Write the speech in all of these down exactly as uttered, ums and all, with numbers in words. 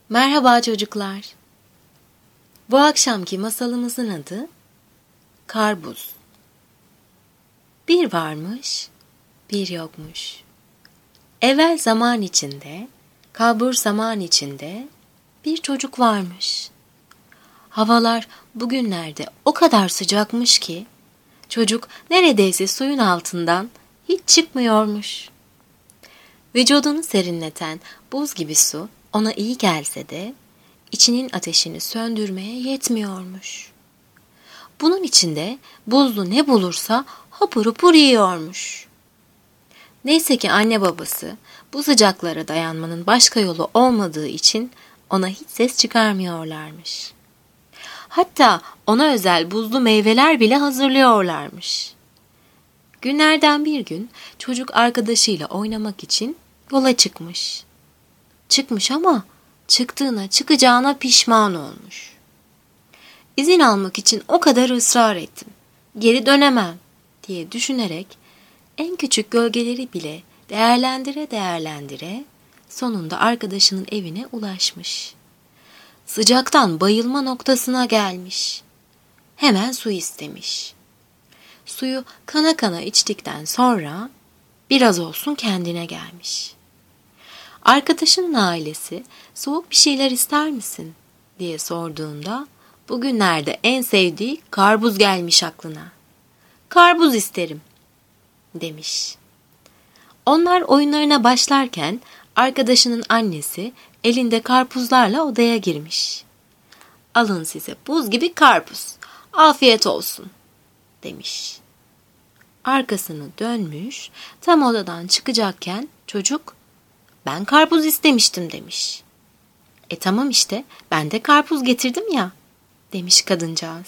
Merhaba çocuklar. Bu akşamki masalımızın adı Karbuz. Bir varmış, bir yokmuş. Evvel zaman içinde, kalbur zaman içinde bir çocuk varmış. Havalar bugünlerde o kadar sıcakmış ki çocuk neredeyse suyun altından hiç çıkmıyormuş. Vücudunu serinleten buz gibi su ona iyi gelse de içinin ateşini söndürmeye yetmiyormuş. Bunun içinde buzlu ne bulursa hapur hapur yiyormuş. Neyse ki anne babası bu sıcaklara dayanmanın başka yolu olmadığı için ona hiç ses çıkarmıyorlarmış. Hatta ona özel buzlu meyveler bile hazırlıyorlarmış. Günlerden bir gün çocuk arkadaşıyla oynamak için yola çıkmış. Çıkmış ama çıktığına çıkacağına pişman olmuş. İzin almak için o kadar ısrar ettim. Geri dönemem diye düşünerek en küçük gölgeleri bile değerlendire değerlendire sonunda arkadaşının evine ulaşmış. Sıcaktan bayılma noktasına gelmiş. Hemen su istemiş. Suyu kana kana içtikten sonra biraz olsun kendine gelmiş. Arkadaşının ailesi soğuk bir şeyler ister misin diye sorduğunda bugünlerde en sevdiği karbuz gelmiş aklına. Karbuz isterim demiş. Onlar oyunlarına başlarken arkadaşının annesi elinde karpuzlarla odaya girmiş. Alın size buz gibi karpuz, afiyet olsun demiş. Arkasını dönmüş, tam odadan çıkacakken çocuk ben karpuz istemiştim demiş. E tamam işte ben de karpuz getirdim ya demiş kadıncağız.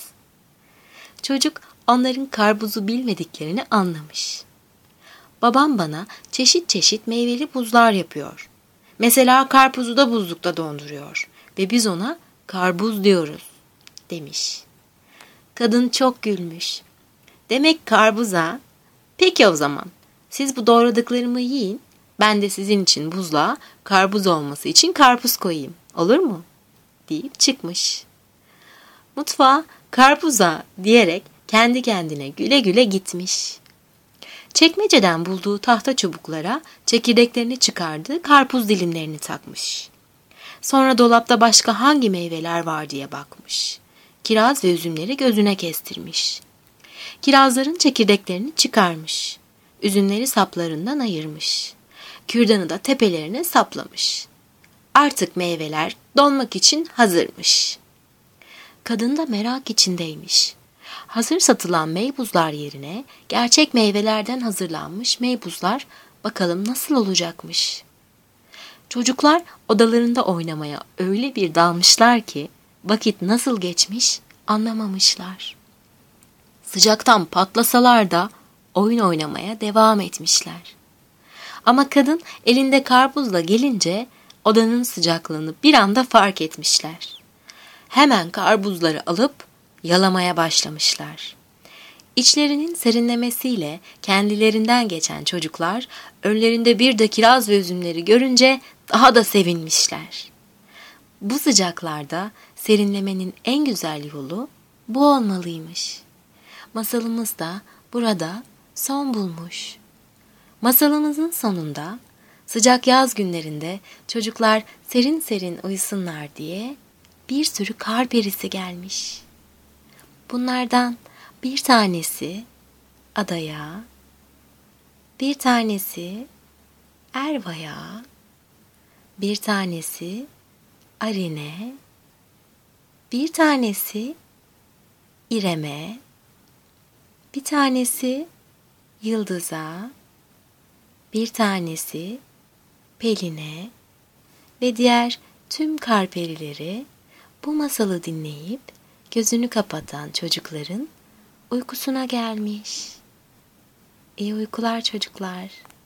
Çocuk onların karpuzu bilmediklerini anlamış. Babam bana çeşit çeşit meyveli buzlar yapıyor. Mesela karpuzu da buzlukta donduruyor ve biz ona karbuz diyoruz demiş. Kadın çok gülmüş. Demek karbuz ha? Peki o zaman siz bu doğradıklarımı yiyin. Ben de sizin için buzluğa karbuz olması için karpuz koyayım. Olur mu? Deyip çıkmış. Mutfağa karpuza diyerek kendi kendine güle güle gitmiş. Çekmeceden bulduğu tahta çubuklara çekirdeklerini çıkardığı karpuz dilimlerini takmış. Sonra dolapta başka hangi meyveler var diye bakmış. Kiraz ve üzümleri gözüne kestirmiş. Kirazların çekirdeklerini çıkarmış. Üzümleri saplarından ayırmış. Kürdanı da tepelerine saplamış. Artık meyveler donmak için hazırmış. Kadın da merak içindeymiş. Hazır satılan meybuzlar yerine gerçek meyvelerden hazırlanmış meybuzlar bakalım nasıl olacakmış. Çocuklar odalarında oynamaya öyle bir dalmışlar ki vakit nasıl geçmiş anlamamışlar. Sıcaktan patlasalar da oyun oynamaya devam etmişler. Ama kadın elinde karpuzla gelince odanın sıcaklığını bir anda fark etmişler. Hemen karpuzları alıp yalamaya başlamışlar. İçlerinin serinlemesiyle kendilerinden geçen çocuklar önlerinde bir de kiraz ve üzümleri görünce daha da sevinmişler. Bu sıcaklarda serinlemenin en güzel yolu bu olmalıymış. Masalımız da burada son bulmuş. Masalımızın sonunda sıcak yaz günlerinde çocuklar serin serin uyusunlar diye bir sürü kar perisi gelmiş. Bunlardan bir tanesi adaya, bir tanesi Erva'ya, bir tanesi Arin'e, bir tanesi İrem'e, bir tanesi Yıldız'a, bir tanesi Pelin'e ve diğer tüm kar perileri bu masalı dinleyip gözünü kapatan çocukların uykusuna gelmiş. İyi uykular çocuklar.